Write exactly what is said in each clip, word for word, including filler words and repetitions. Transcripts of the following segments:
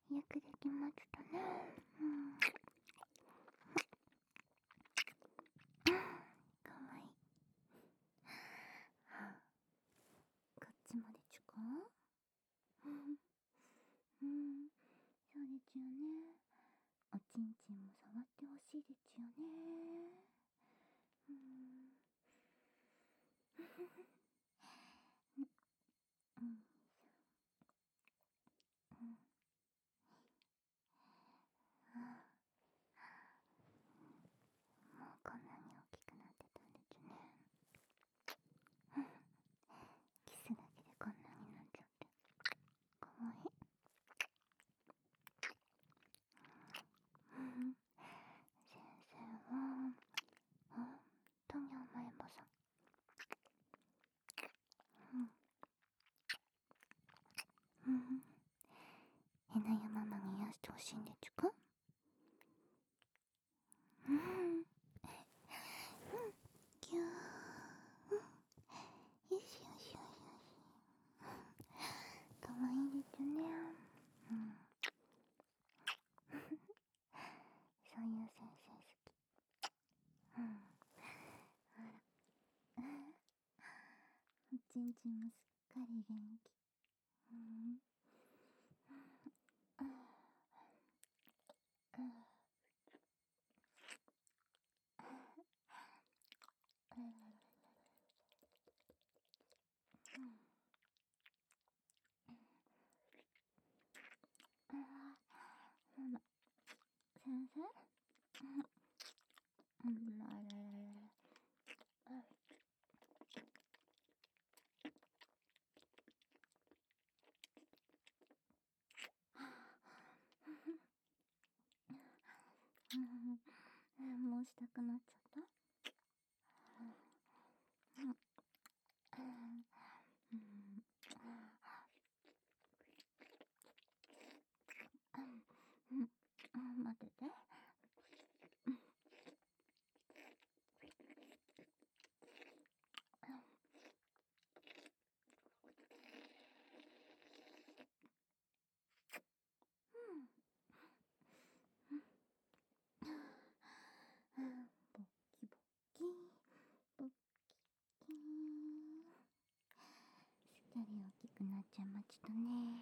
よくできましたね。うん。かわいい。こっちまでちゅか？うん、うん、そうですよね。おちんちんも触ってほしいですよね。うん。うん。うん。もうこんなに大きくなってたんですね。キスだけでこんなになっちゃって。かわいい。うん。先生は、本当に甘えん坊さん。うん。うん。えなやママに癒してほしいんでちゅか？うん。ぎゅー。うん。よしよしよしよし。かわいいですね。うん。そういう先生好き。うん。あら。おちんちんもすっかり元気。うん。うん。うん。うん。ママ、先生？うん、あらららら。うん、もうしたくなっちゃった？うん。うん。うん。うん。待ってて。うん。ボッキボッキボッキー。すっかり大きくなっちゃいましたね。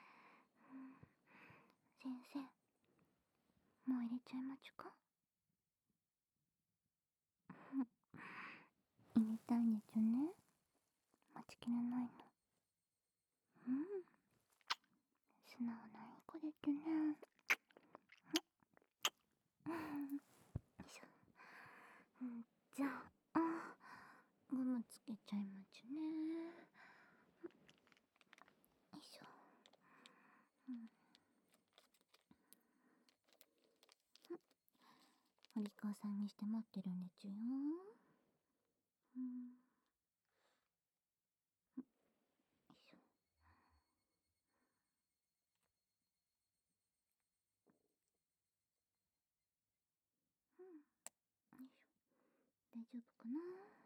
先生、もう入れちゃいまちゅか？入れたいですよね。待ちきれないの。うん。素直ないい子ですね。うん。よいしょ。うん、じゃあ、ゴムつけちゃいまちゅね。よいしょ。うん。お利口さんにして待ってるんでちゅよ。うん。よいしょ。うん。よいしょ。大丈夫かな？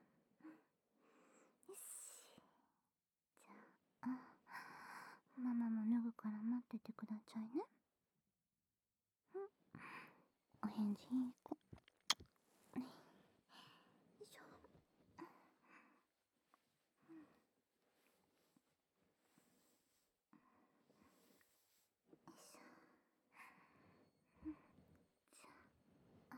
よし。じゃあ、ママも脱ぐから待っててくださいね。うん。お返事いい子。よいしょ。よいしょ。じゃ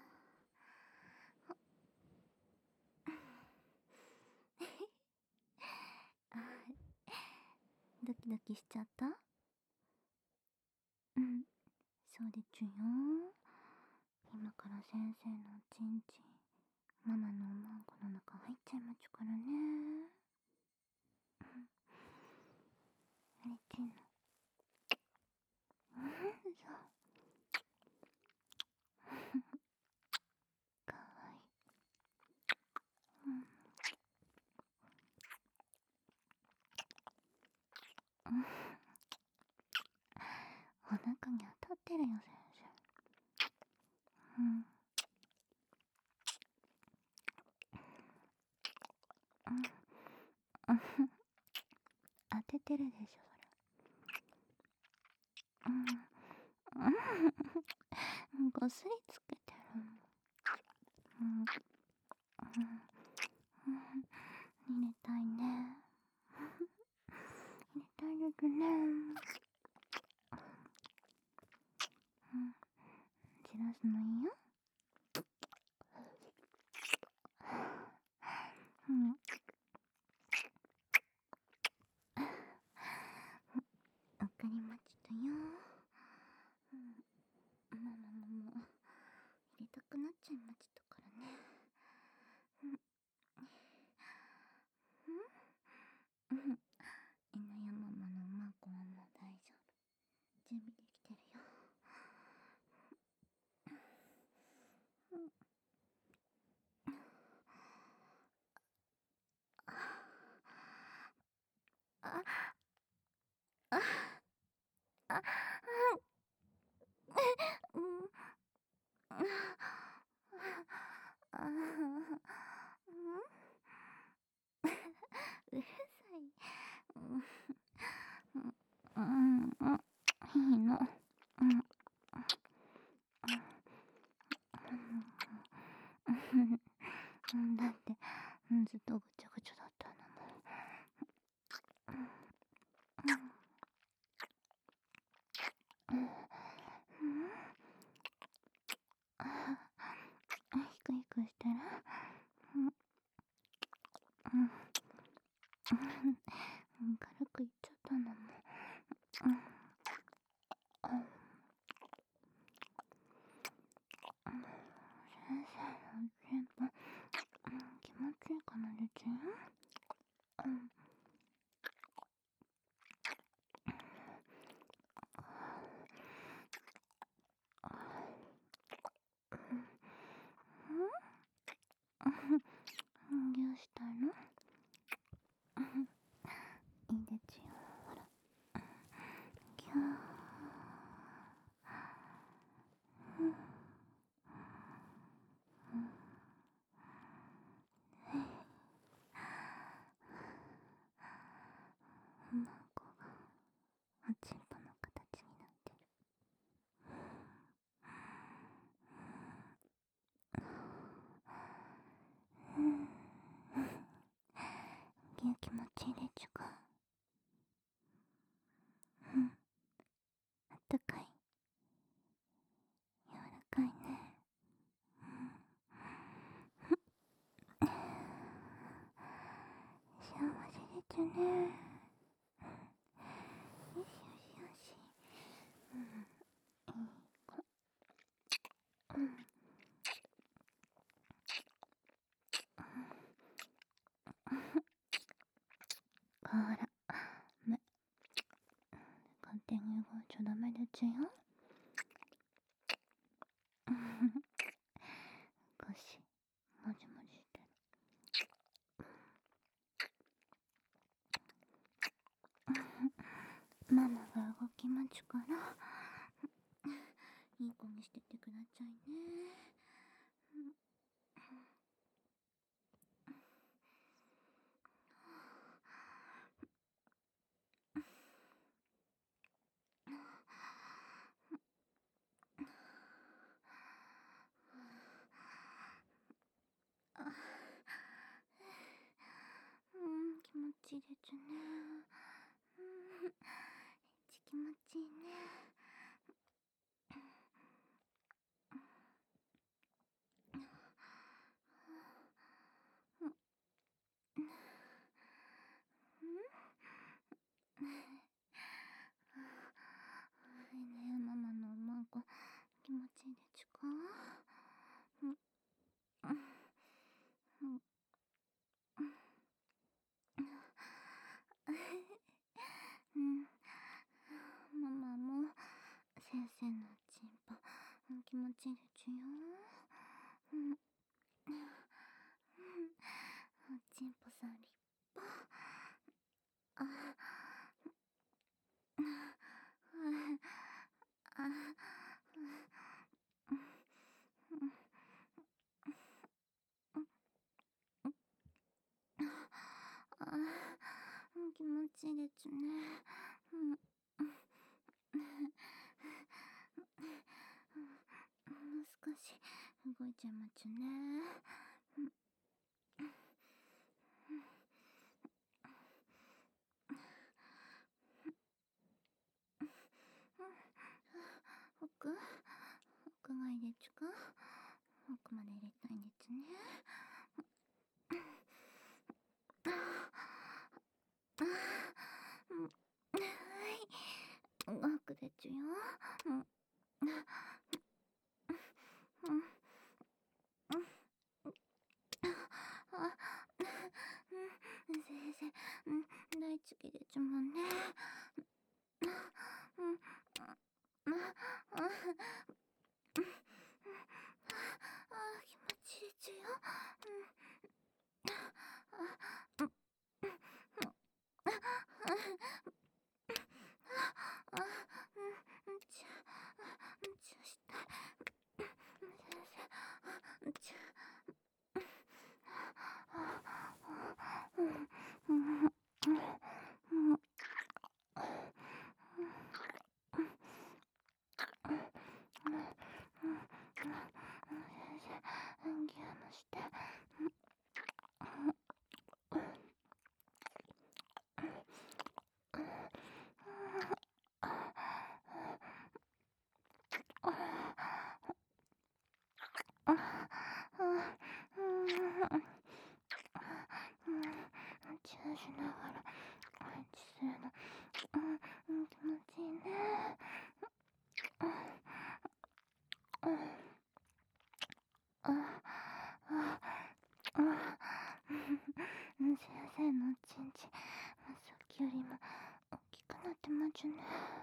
あ、ドキドキしちゃった？うん。そうでちゅよ。今から先生のおちんちん、ママのおまんこの中入っちゃいまちゅからね。うん。あれちんの。うん、そう。かわいい。うん。うん。お腹に当たってるよ、先生。うん。うん。うん。当ててるでしょ、それ。うん。 こすりつけてる。うん。うん。うん。入れたいね。入れたいですね。うん。散らすのいいよ。うん。わかりましたよ。うん。ママももう入れたくなっちゃいましたからね。うん。うん。うん。えなやママのマークはもう大丈夫。準備できてるよ。うん。あ、あ、あ、うん。あ、うん。うるさい。うん。うん。うん。いいの。うん。うん。だって、うん、ずっとぐちゃぐちゃだったんだもん。うん。うん。うん。あ、ひくひくしたら、うん。うん。うん、軽くいっちゃったんだもん。うん。うん。先生の全部、うん、気持ちいいかな、でちん。うん。うん。どうしたの？いいですよ、ほら。ぎゅー。うん。うん。マンコがおちんぽの形になってる。うん。気持ちいいでちゅか。うん。あったかい。柔らかいね。うん。幸せでちゅね。よしよしよし。うん。いい子。うん。ほら、め、勝手に動いちゃダメでちゅよ。少し、もじもじしてる。ママが動きまちゅから、いい子にしててくださいね。うん。あ、うん、気持ちいいでちゅね。うん、ち気持ちいいね。うん。えねえ、ママのマンコ気持ちいいでちゅか？うん。うん。うん。うん。ママも先生のチンポ、うん、気持ちいいでちゅよ。うん。おちんぽさん立派。あ、あ、あ、あ、気持ちいいですね。うん。 少し動いちゃいまちゅね。奥奥がいいでちゅか。奥まで入れたいんですね。奥でちゅよ。先生、大好きでちゅもんね。気持ちいいちゅよ。チューしながら配置するの、うん、気持ちいいね。先生のおちんちん、さっきよりも大きくなってまちゅね。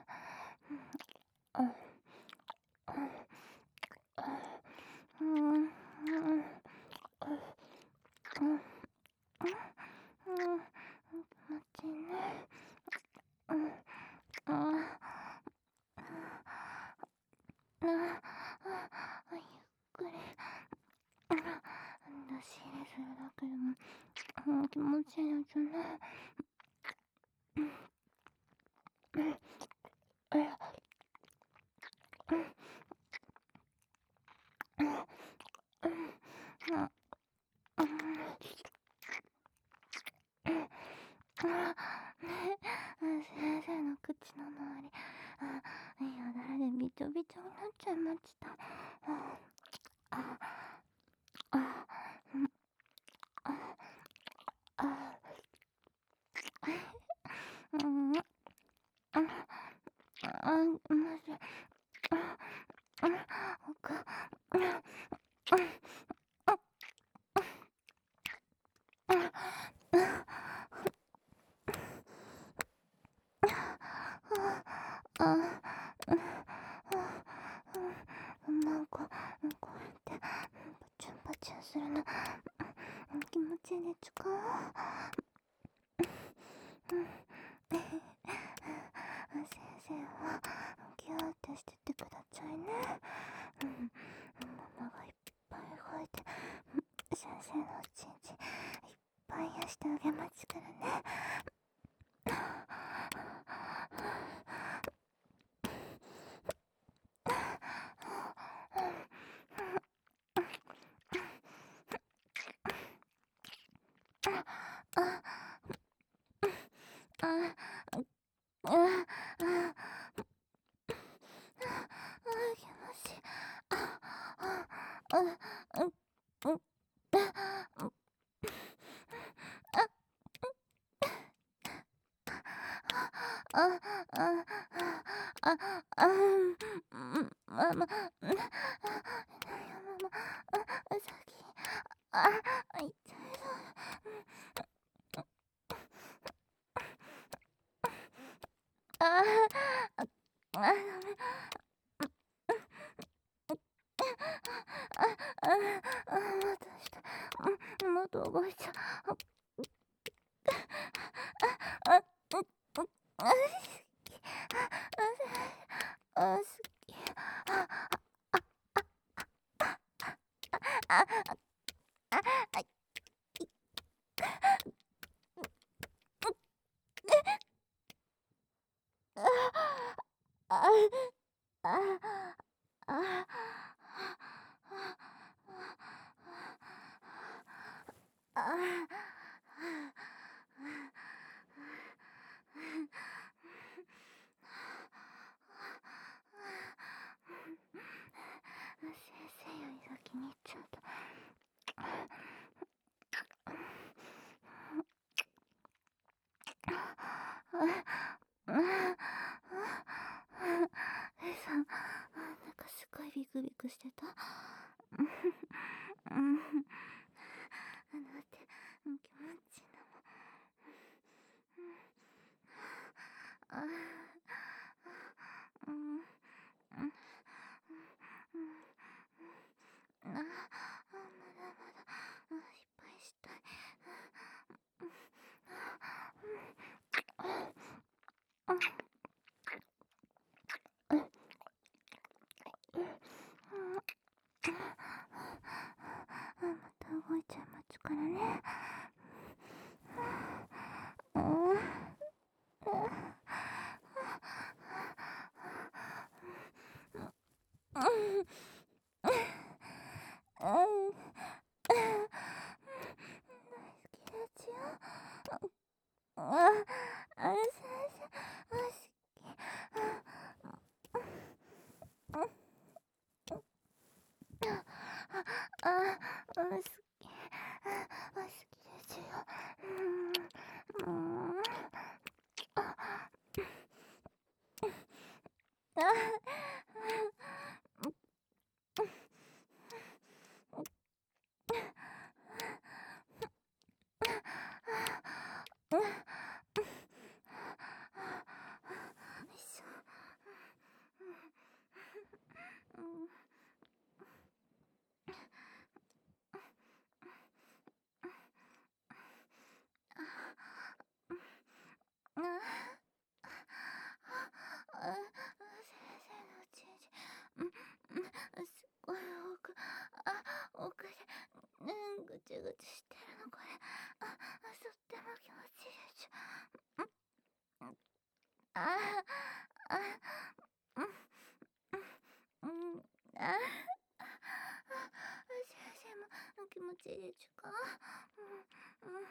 ゆっくり出し入れするだけでも、うん、気持ちいいですね。先生の口の周り、よだれでびちょびちょになっちゃいました。うん、あ、まず、奥、なんか、こうやってパチュンパチュンするの気持ちいいでちゅか。先生はギューってしててくださいね。ママがいっぱい動いて先生のおちんちんいっぱい癒してあげますからね。もっと動いちゃう。 うん。えさ、なんかすごいビクビクしてた。うん。あの、待って、気持ちいいな。ああ、うん。うん。あ、まだまだ、失敗したい。また動いちゃいますからね。うん。ぐちぐちしてるのこれ。あ、とっても気持ちいいでしょ。ああ、うん、うん、あ先生も気持ちいいでしょか。うん、うん、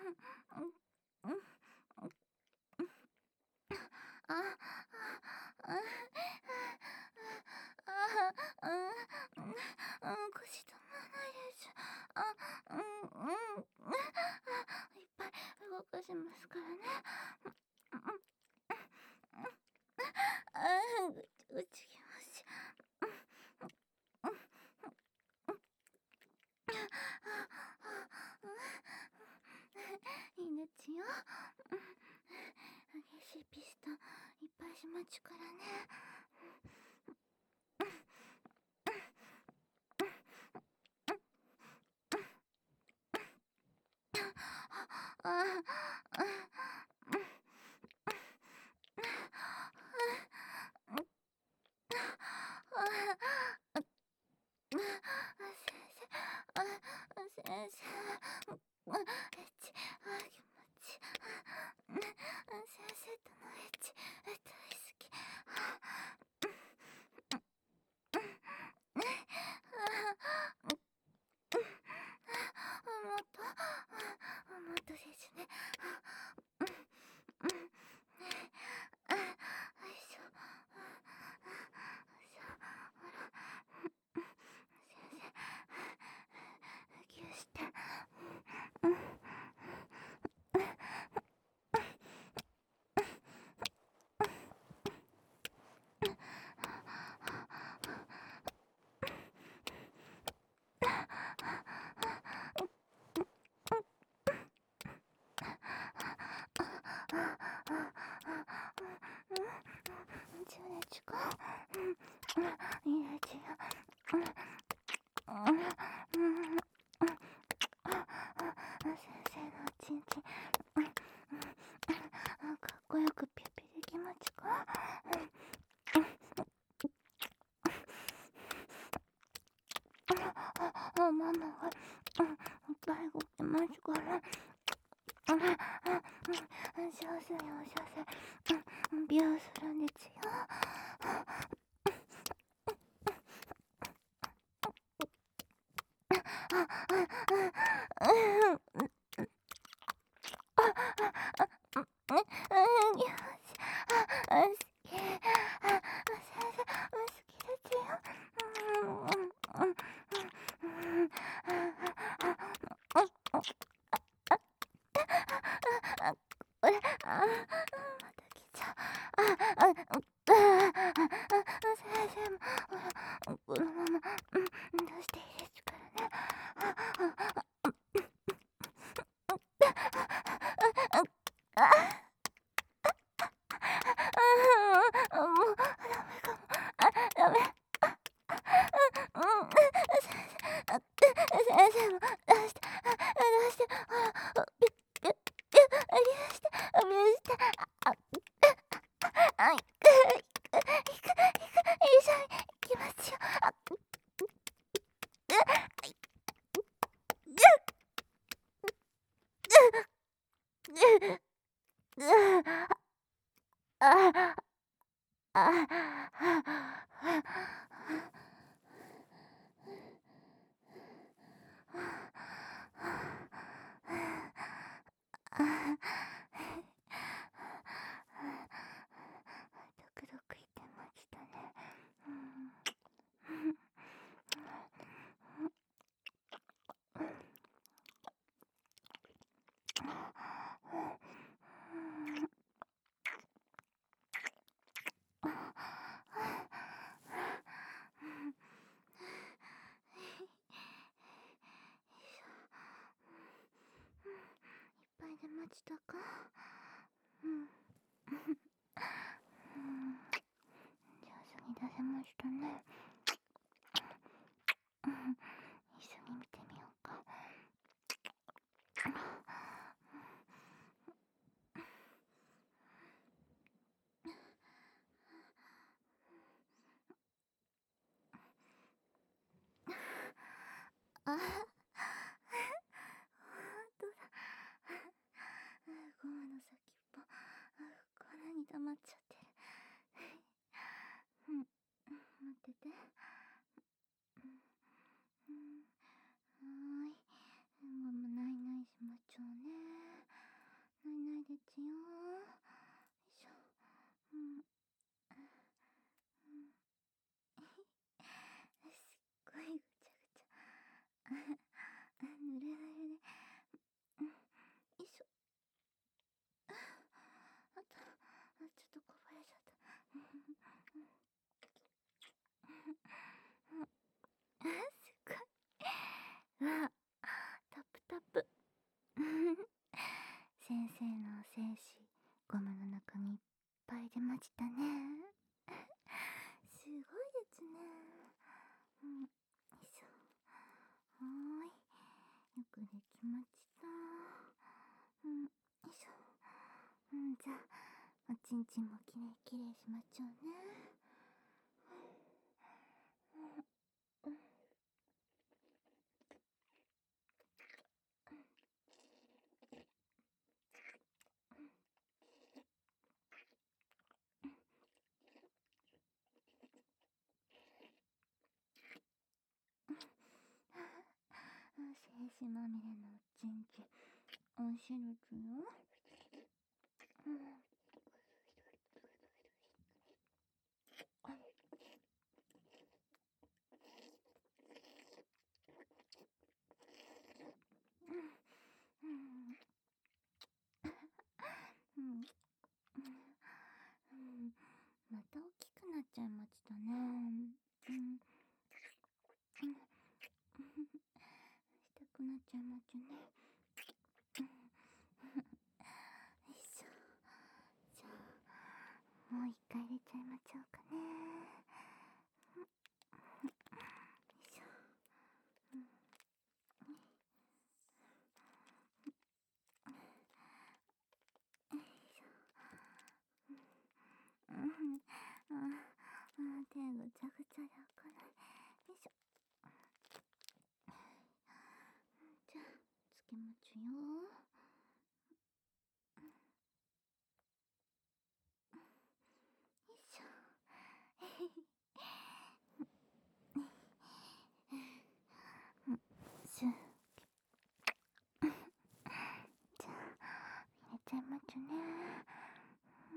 うん、うん、あ、あ、あ、あ、うん、うん、腰止まらないです。あ、うん、うん、いっぱい動かしますからね。あ、ぐちぐちきますし。いいですよ。激しいピストンいっぱいしまちゅからね。ああ、先生、エッチ、あ、気持ちいい。先生とのエッチ、大好き。もっと、もっとですね。あ、よいしょ。先生、ぎゅうして。じゅうねんちか。いいですよ。先生のおちんちん、かっこよくピュピュできますか。ママが最後ってますから。上手にお上手、美容するんですよ。これ、あ、また来ちたか？うん。うん。上手に出せましたね。うん。一緒に見てみようか。あ、ほんとだ。ゴムの先っぽ、粉に溜まっちゃってる。うん、待ってて。うん、うん、はーい。ゴムないないしまちょうね。ないないでちよー。よいしょ。うん、うん、すっごいぐちゃぐちゃ。ぬるぬるで。うん、よいしょ。あと、あ、ちょっとこぼれちゃった。あ、すごい。うわ、タップタップ。先生の精子、ゴムの中にいっぱい出ましたね。すごいですね。うん、よいしょ。はーい。よくできました。うん、よいしょ。うん、じゃあ、おちんちんもきれいきれいしましょうね。うん、精子まみれのおちんちん、おいしいですよ。うん。うん。うん。うん。また大きくなっちゃいましたね。うん。うん。したくなっちゃいましたね。うん。よいしょ。じゃあ、もう一回入れちゃいましょうかね。よいしょ。うん。よいしょ。うん。ああ、手ぐちゃぐちゃで開かない。よいしょ。じゃあ、つけまちゅよ。よいしょ。シュッ。じゃあ、入れちゃいまちゅね。うん。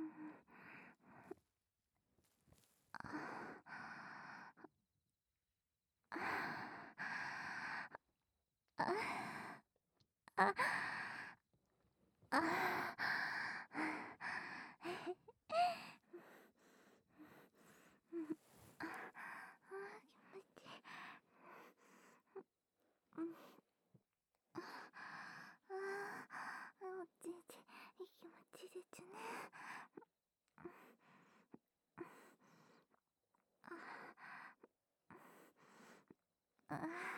あああああ、気持ちいい。うん。ああ、おちんちん、気持ちいいですね。ああ、